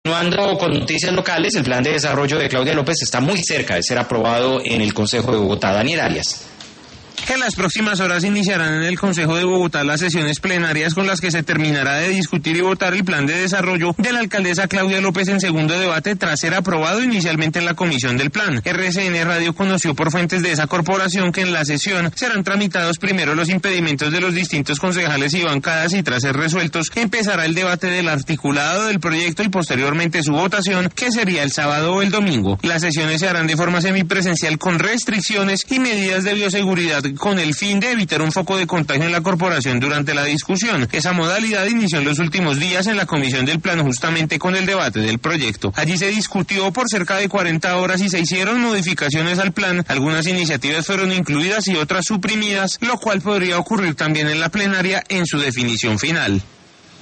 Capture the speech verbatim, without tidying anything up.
Continuando con noticias locales, el plan de desarrollo de Claudia López está muy cerca de ser aprobado en el Consejo de Bogotá. Daniel Arias. En las próximas horas iniciarán en el Consejo de Bogotá las sesiones plenarias con las que se terminará de discutir y votar el plan de desarrollo de la alcaldesa Claudia López en segundo debate tras ser aprobado inicialmente en la comisión del plan. R C N Radio conoció por fuentes de esa corporación que en la sesión serán tramitados primero los impedimentos de los distintos concejales y bancadas y tras ser resueltos empezará el debate del articulado del proyecto y posteriormente su votación, que sería el sábado o el domingo. Las sesiones se harán de forma semipresencial con restricciones y medidas de bioseguridad con el fin de evitar un foco de contagio en la corporación durante la discusión. Esa modalidad inició en los últimos días en la comisión del plan justamente con el debate del proyecto. Allí se discutió por cerca de cuarenta horas y se hicieron modificaciones al plan. Algunas iniciativas fueron incluidas y otras suprimidas, lo cual podría ocurrir también en la plenaria en su definición final.